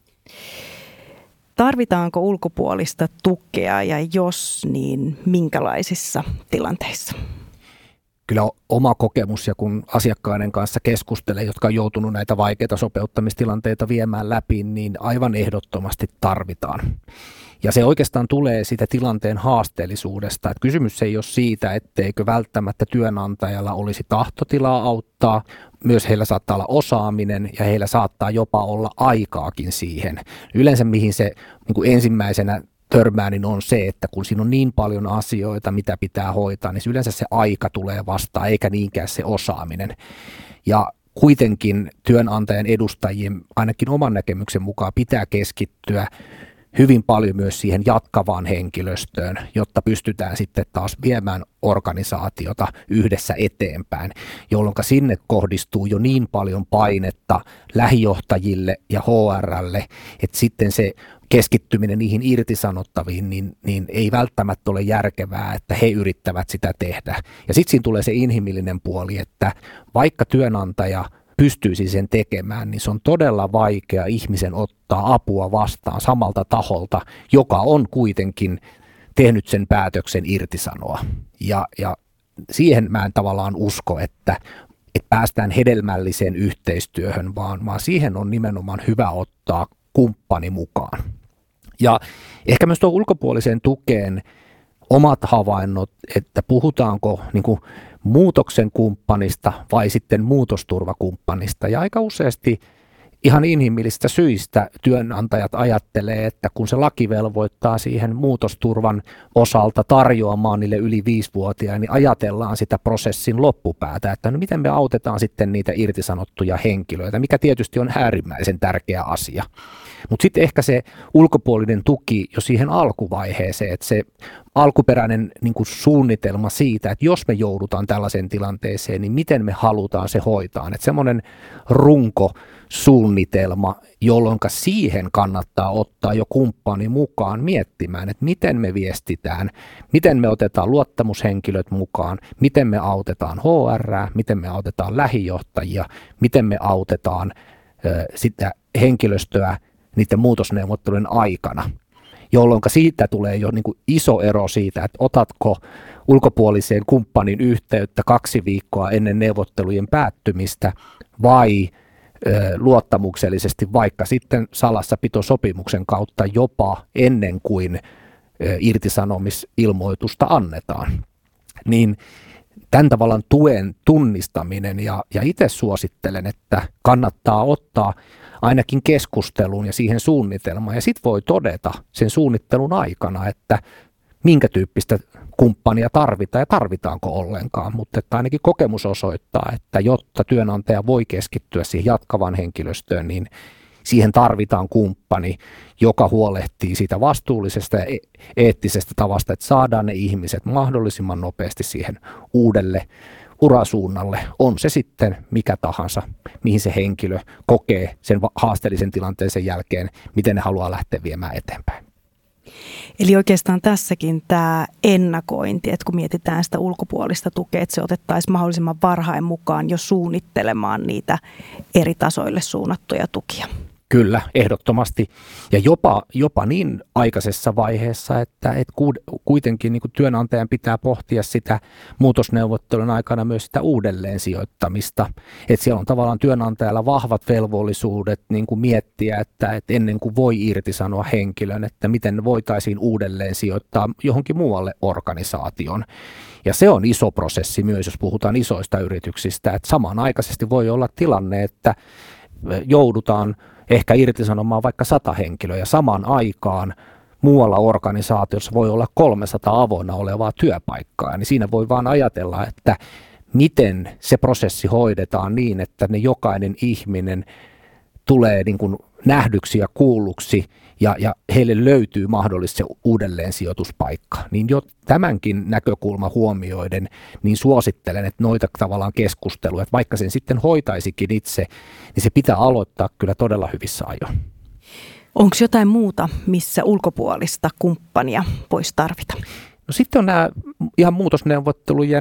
Tarvitaanko ulkopuolista tukea ja jos, niin minkälaisissa tilanteissa? Kyllä oma kokemus ja kun asiakkaiden kanssa keskustelee, jotka on joutunut näitä vaikeita sopeuttamistilanteita viemään läpi, niin aivan ehdottomasti tarvitaan. Ja se oikeastaan tulee siitä tilanteen haasteellisuudesta. Että kysymys ei ole siitä, etteikö välttämättä työnantajalla olisi tahtotilaa auttaa. Myös heillä saattaa olla osaaminen ja heillä saattaa jopa olla aikaakin siihen. Yleensä mihin se niin kuin ensimmäisenä törmää, niin on se, että kun siinä on niin paljon asioita, mitä pitää hoitaa, niin yleensä se aika tulee vastaan, eikä niinkään se osaaminen. Ja kuitenkin työnantajan edustajien, ainakin oman näkemyksen mukaan, pitää keskittyä hyvin paljon myös siihen jatkavaan henkilöstöön, jotta pystytään sitten taas viemään organisaatiota yhdessä eteenpäin, jolloin sinne kohdistuu jo niin paljon painetta lähijohtajille ja HR:lle, että sitten se keskittyminen niihin irtisanottaviin, niin ei välttämättä ole järkevää, että he yrittävät sitä tehdä. Ja sitten siinä tulee se inhimillinen puoli, että vaikka työnantaja pystyisi sen tekemään, niin se on todella vaikea ihmisen ottaa apua vastaan samalta taholta, joka on kuitenkin tehnyt sen päätöksen irtisanoa. Ja siihen mä en tavallaan usko, että päästään hedelmälliseen yhteistyöhön, vaan siihen on nimenomaan hyvä ottaa kumppani mukaan. Ja ehkä myös tuo ulkopuoliseen tukeen omat havainnot, että puhutaanko niin kuin muutoksen kumppanista vai sitten muutosturvakumppanista. Ja aika useasti ihan inhimillisistä syistä työnantajat ajattelee, että kun se laki velvoittaa siihen muutosturvan osalta tarjoamaan niille yli 5-vuotiaille, niin ajatellaan sitä prosessin loppupäätä, että no miten me autetaan sitten niitä irtisanottuja henkilöitä, mikä tietysti on äärimmäisen tärkeä asia. Mutta sitten ehkä se ulkopuolinen tuki jo siihen alkuvaiheeseen, että se alkuperäinen niin kuin suunnitelma siitä, että jos me joudutaan tällaiseen tilanteeseen, niin miten me halutaan se hoitaa. Että semmoinen runkosuunnitelma, jolloin siihen kannattaa ottaa jo kumppani mukaan miettimään, että miten me viestitään, miten me otetaan luottamushenkilöt mukaan, miten me autetaan HR, miten me autetaan lähijohtajia, miten me autetaan sitä henkilöstöä niiden muutosneuvottelujen aikana, jolloin siitä tulee jo niin kuin iso ero siitä, että otatko ulkopuoliseen kumppanin yhteyttä 2 viikkoa ennen neuvottelujen päättymistä vai luottamuksellisesti vaikka sitten salassapitosopimuksen kautta jopa ennen kuin irtisanomisilmoitusta annetaan. Niin tämän tavallaan tuen tunnistaminen ja itse suosittelen, että kannattaa ottaa ainakin keskusteluun ja siihen suunnitelmaan. Ja sitten voi todeta sen suunnittelun aikana, että minkä tyyppistä kumppania tarvitaan ja tarvitaanko ollenkaan. Mutta että ainakin kokemus osoittaa, että jotta työnantaja voi keskittyä siihen jatkavaan henkilöstöön, niin siihen tarvitaan kumppani, joka huolehtii siitä vastuullisesta ja eettisestä tavasta, että saadaan ne ihmiset mahdollisimman nopeasti siihen uudelle urasuunnalle, on se sitten mikä tahansa, mihin se henkilö kokee sen haasteellisen tilanteen sen jälkeen, miten ne haluaa lähteä viemään eteenpäin. Eli oikeastaan tässäkin tämä ennakointi, että kun mietitään sitä ulkopuolista tukea, että se otettaisiin mahdollisimman varhain mukaan jo suunnittelemaan niitä eri tasoille suunnattuja tukia. Kyllä, ehdottomasti. Ja jopa niin aikaisessa vaiheessa, että kuitenkin niin kuin työnantajan pitää pohtia sitä muutosneuvottelun aikana myös sitä uudelleen sijoittamista. Että siellä on tavallaan työnantajalla vahvat velvollisuudet niin kuin miettiä, että ennen kuin voi irtisanoa henkilön, että miten voitaisiin uudelleen sijoittaa johonkin muualle organisaatioon. Ja se on iso prosessi myös, jos puhutaan isoista yrityksistä, että samanaikaisesti voi olla tilanne, että joudutaan ehkä irtisanomaan vaikka 100 henkilöä ja samaan aikaan muualla organisaatiossa voi olla 300 avoinna olevaa työpaikkaa. Niin siinä voi vaan ajatella, että miten se prosessi hoidetaan niin, että ne jokainen ihminen tulee niin kuin nähdyksi ja kuulluksi ja heille löytyy mahdollisesti se uudelleen sijoituspaikka. Niin jo tämänkin näkökulma huomioiden, niin suosittelen, että noita tavallaan keskusteluja, että vaikka sen sitten hoitaisikin itse, niin se pitää aloittaa kyllä todella hyvissä ajoin. Onko jotain muuta, missä ulkopuolista kumppania voisi tarvita? No sitten on nämä ihan muutosneuvottelujen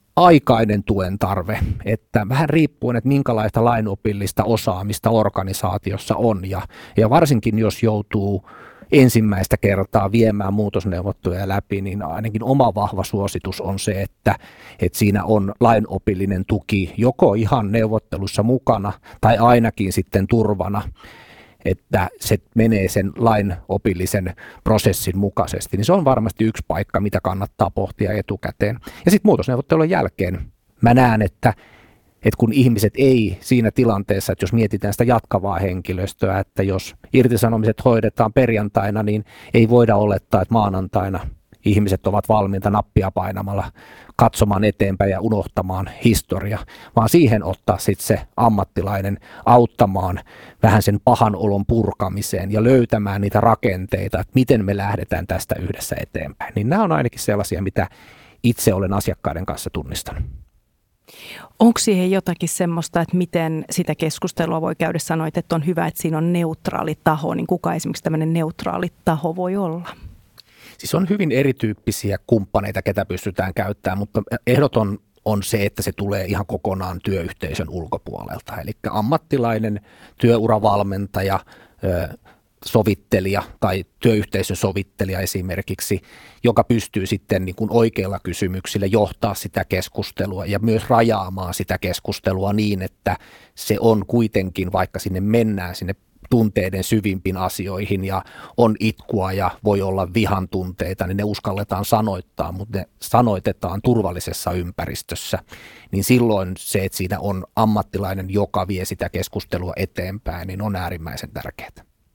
aikainen tuen tarve, että vähän riippuen, että minkälaista lainopillista osaamista organisaatiossa on ja varsinkin jos joutuu ensimmäistä kertaa viemään muutosneuvotteluja läpi, niin ainakin oma vahva suositus on se, että siinä on lainopillinen tuki joko ihan neuvottelussa mukana tai ainakin sitten turvana, että se menee sen lainopillisen prosessin mukaisesti, niin se on varmasti yksi paikka, mitä kannattaa pohtia etukäteen. Ja sitten muutosneuvottelun jälkeen mä näen, että kun ihmiset ei siinä tilanteessa, että jos mietitään sitä jatkavaa henkilöstöä, että jos irtisanomiset hoidetaan perjantaina, niin ei voida olettaa, että maanantaina ihmiset ovat valmiita nappia painamalla katsomaan eteenpäin ja unohtamaan historia, vaan siihen ottaa sitten se ammattilainen auttamaan vähän sen pahan olon purkamiseen ja löytämään niitä rakenteita, että miten me lähdetään tästä yhdessä eteenpäin. Niin nämä on ainakin sellaisia, mitä itse olen asiakkaiden kanssa tunnistanut. Onko siihen jotakin semmoista, että miten sitä keskustelua voi käydä? Sanoit, että on hyvä, että siinä on neutraali taho, niin kuka esimerkiksi tämmöinen neutraali taho voi olla? Siis on hyvin erityyppisiä kumppaneita, ketä pystytään käyttämään, mutta ehdoton on se, että se tulee ihan kokonaan työyhteisön ulkopuolelta. Eli ammattilainen työuravalmentaja, sovittelija tai työyhteisön sovittelija esimerkiksi, joka pystyy sitten niin kuin oikeilla kysymyksillä johtaa sitä keskustelua ja myös rajaamaan sitä keskustelua niin, että se on kuitenkin, vaikka sinne mennään sinne tunteiden syvimpiin asioihin ja on itkua ja voi olla vihan tunteita, niin ne uskalletaan sanoittaa, mutta ne sanoitetaan turvallisessa ympäristössä. Niin silloin se, että siinä on ammattilainen, joka vie sitä keskustelua eteenpäin, niin on äärimmäisen tärkeää.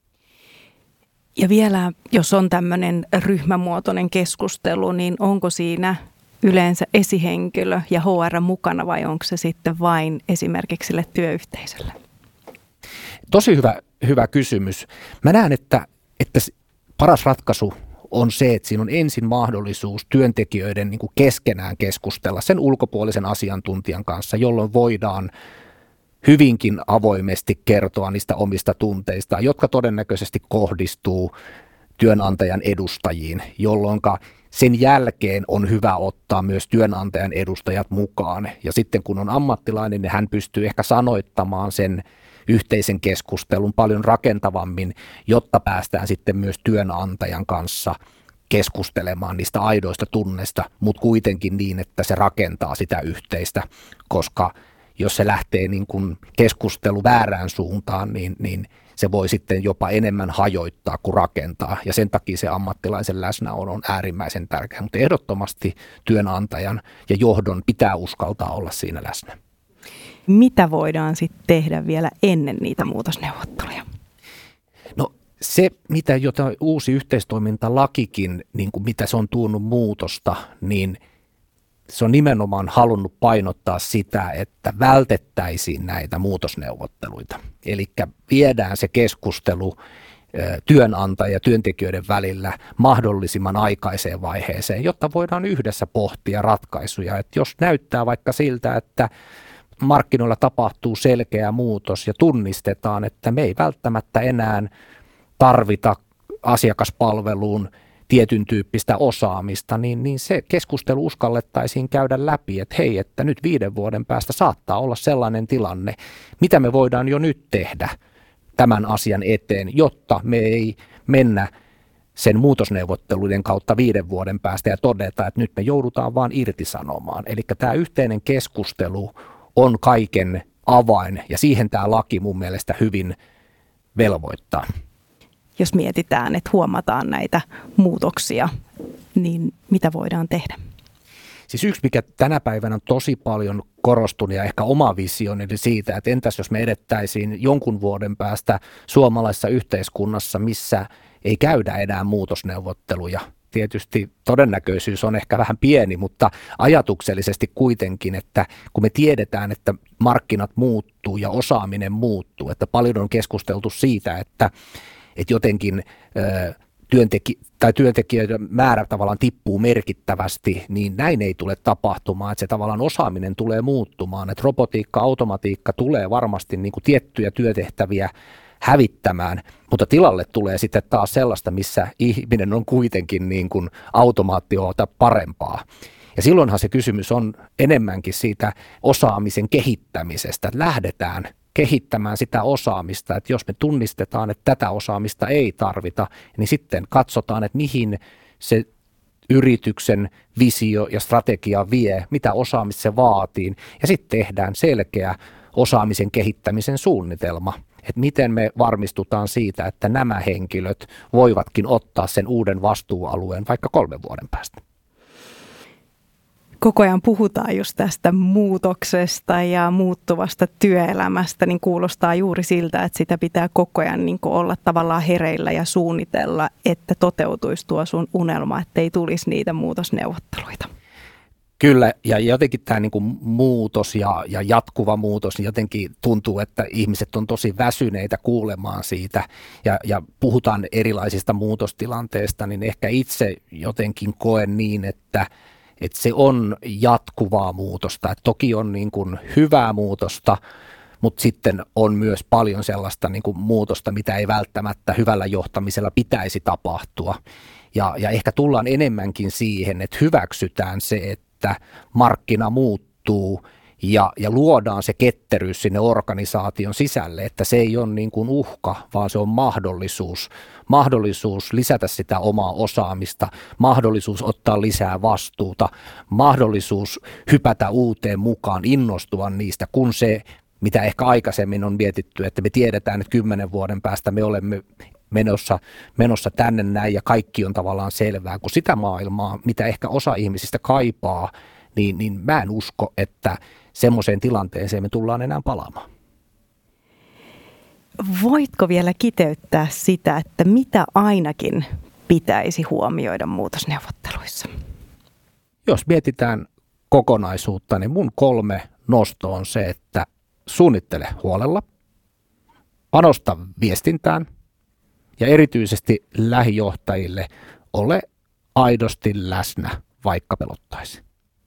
Ja vielä, jos on tämmöinen ryhmämuotoinen keskustelu, niin onko siinä yleensä esihenkilö ja HR mukana vai onko se sitten vain esimerkiksi sille työyhteisölle? Tosi hyvä kysymys. Mä näen, että paras ratkaisu on se, että siinä on ensin mahdollisuus työntekijöiden niin kuin keskenään keskustella sen ulkopuolisen asiantuntijan kanssa, jolloin voidaan hyvinkin avoimesti kertoa niistä omista tunteistaan, jotka todennäköisesti kohdistuu työnantajan edustajiin, jolloin sen jälkeen on hyvä ottaa myös työnantajan edustajat mukaan. Ja sitten kun on ammattilainen, niin hän pystyy ehkä sanoittamaan sen yhteisen keskustelun paljon rakentavammin, jotta päästään sitten myös työnantajan kanssa keskustelemaan niistä aidoista tunneista, mutta kuitenkin niin, että se rakentaa sitä yhteistä, koska jos se lähtee niin kuin keskustelu väärään suuntaan, niin se voi sitten jopa enemmän hajoittaa kuin rakentaa, ja sen takia se ammattilaisen läsnäolo on äärimmäisen tärkeä, mutta ehdottomasti työnantajan ja johdon pitää uskaltaa olla siinä läsnä. Mitä voidaan sitten tehdä vielä ennen niitä muutosneuvotteluja? No se, jota uusi yhteistoimintalakikin, niin kuin mitä se on tuonut muutosta, niin se on nimenomaan halunnut painottaa sitä, että vältettäisiin näitä muutosneuvotteluita. Eli viedään se keskustelu työnantaja ja työntekijöiden välillä mahdollisimman aikaiseen vaiheeseen, jotta voidaan yhdessä pohtia ratkaisuja. Että jos näyttää vaikka siltä, että markkinoilla tapahtuu selkeä muutos ja tunnistetaan, että me ei välttämättä enää tarvita asiakaspalveluun tietyn tyyppistä osaamista, niin se keskustelu uskallettaisiin käydä läpi, että hei, että nyt 5 vuoden päästä saattaa olla sellainen tilanne, mitä me voidaan jo nyt tehdä tämän asian eteen, jotta me ei mennä sen muutosneuvotteluiden kautta 5 vuoden päästä ja todeta, että nyt me joudutaan vaan irtisanomaan. Eli tämä yhteinen keskustelu on kaiken avain ja siihen tämä laki mun mielestä hyvin velvoittaa. Jos mietitään, että huomataan näitä muutoksia, niin mitä voidaan tehdä? Siis yksi, mikä tänä päivänä on tosi paljon korostunut ja ehkä oma visioni siitä, että entäs jos me edettäisiin jonkun vuoden päästä suomalaisessa yhteiskunnassa, missä ei käydä enää muutosneuvotteluja. Tietysti todennäköisyys on ehkä vähän pieni, mutta ajatuksellisesti kuitenkin, että kun me tiedetään, että markkinat muuttuu ja osaaminen muuttuu, että paljon on keskusteltu siitä, että jotenkin työntekijöiden määrä tavallaan tippuu merkittävästi, niin näin ei tule tapahtumaan, että se tavallaan osaaminen tulee muuttumaan, että robotiikka, automatiikka tulee varmasti niin kuin tiettyjä työtehtäviä hävittämään, mutta tilalle tulee sitten taas sellaista, missä ihminen on kuitenkin niin kuin automaatiota parempaa. Ja silloinhan se kysymys on enemmänkin siitä osaamisen kehittämisestä, että lähdetään kehittämään sitä osaamista, että jos me tunnistetaan, että tätä osaamista ei tarvita, niin sitten katsotaan, että mihin se yrityksen visio ja strategia vie, mitä osaamista se vaatii, ja sitten tehdään selkeä osaamisen kehittämisen suunnitelma, että miten me varmistutaan siitä, että nämä henkilöt voivatkin ottaa sen uuden vastuualueen vaikka 3 vuoden päästä. Koko ajan puhutaan just tästä muutoksesta ja muuttuvasta työelämästä, niin kuulostaa juuri siltä, että sitä pitää koko ajan niin kuin olla tavallaan hereillä ja suunnitella, että toteutuisi tuo sun unelma, ettei tulisi niitä muutosneuvotteluita. Kyllä, ja jotenkin tämä niin kuin muutos ja jatkuva muutos, niin jotenkin tuntuu, että ihmiset on tosi väsyneitä kuulemaan siitä, ja puhutaan erilaisista muutostilanteista, niin ehkä itse jotenkin koen niin, että se on jatkuvaa muutosta. Et toki on niin kuin hyvää muutosta, mutta sitten on myös paljon sellaista niin kuin muutosta, mitä ei välttämättä hyvällä johtamisella pitäisi tapahtua. Ja ehkä tullaan enemmänkin siihen, että hyväksytään se, että markkina muuttuu ja luodaan se ketteryys sinne organisaation sisälle, että se ei ole niin kuin uhka, vaan se on mahdollisuus lisätä sitä omaa osaamista, mahdollisuus ottaa lisää vastuuta, mahdollisuus hypätä uuteen mukaan, innostua niistä, kun se, mitä ehkä aikaisemmin on mietitty, että me tiedetään, että 10 vuoden päästä me olemme menossa tänne näin ja kaikki on tavallaan selvää, kun sitä maailmaa, mitä ehkä osa ihmisistä kaipaa, niin mä en usko, että semmoiseen tilanteeseen me tullaan enää palaamaan. Voitko vielä kiteyttää sitä, että mitä ainakin pitäisi huomioida muutosneuvotteluissa? Jos mietitään kokonaisuutta, niin mun 3 nosto on se, että suunnittele huolella, panosta viestintään ja erityisesti lähijohtajille ole aidosti läsnä, vaikka pelottaisi.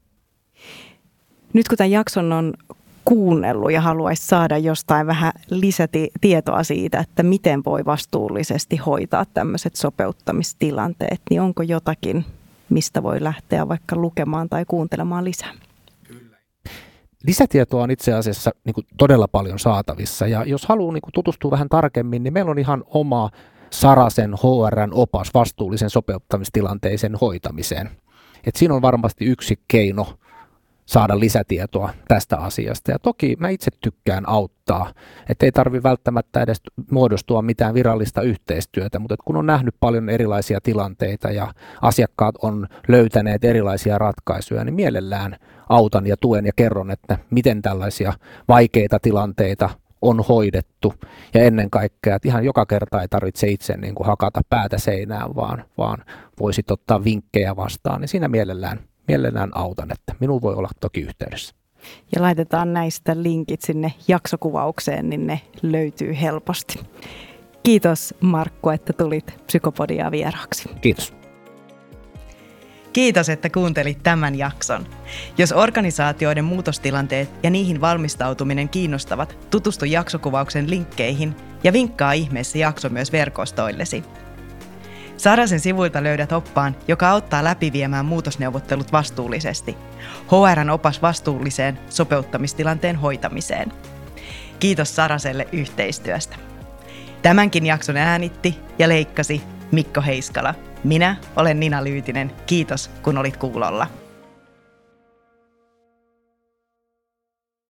Nyt kun tämän jakson on kuunnellut ja haluaisi saada jostain vähän lisätietoa siitä, että miten voi vastuullisesti hoitaa tämmöiset sopeuttamistilanteet, niin onko jotakin, mistä voi lähteä vaikka lukemaan tai kuuntelemaan lisää? Kyllä. Lisätietoa on itse asiassa niin kuin todella paljon saatavissa, ja jos haluaa niin kuin tutustua vähän tarkemmin, niin meillä on ihan oma Sarasen HR:n opas vastuullisen sopeuttamistilanteisen hoitamiseen. Et siinä on varmasti yksi keino saada lisätietoa tästä asiasta. Ja toki mä itse tykkään auttaa, että ei tarvitse välttämättä edes muodostua mitään virallista yhteistyötä, mutta kun on nähnyt paljon erilaisia tilanteita ja asiakkaat on löytäneet erilaisia ratkaisuja, niin mielellään autan ja tuen ja kerron, että miten tällaisia vaikeita tilanteita on hoidettu. Ja ennen kaikkea, että ihan joka kerta ei tarvitse itse niin kuin hakata päätä seinään, vaan voisit ottaa vinkkejä vastaan, niin siinä mielellään autan, että minulla voi olla toki yhteydessä. Ja laitetaan näistä linkit sinne jaksokuvaukseen, niin ne löytyy helposti. Kiitos Markku, että tulit Psykopodia vieraaksi. Kiitos. Kiitos, että kuuntelit tämän jakson. Jos organisaatioiden muutostilanteet ja niihin valmistautuminen kiinnostavat, tutustu jaksokuvauksen linkkeihin ja vinkkaa ihmeessä jakso myös verkostoillesi. Sarasen sivuilta löydät oppaan, joka auttaa läpiviemään muutosneuvottelut vastuullisesti. HR:n opas vastuulliseen sopeuttamistilanteen hoitamiseen. Kiitos Saraselle yhteistyöstä. Tämänkin jakson äänitti ja leikkasi Mikko Heiskala. Minä olen Nina Lyytinen. Kiitos, kun olit kuulolla.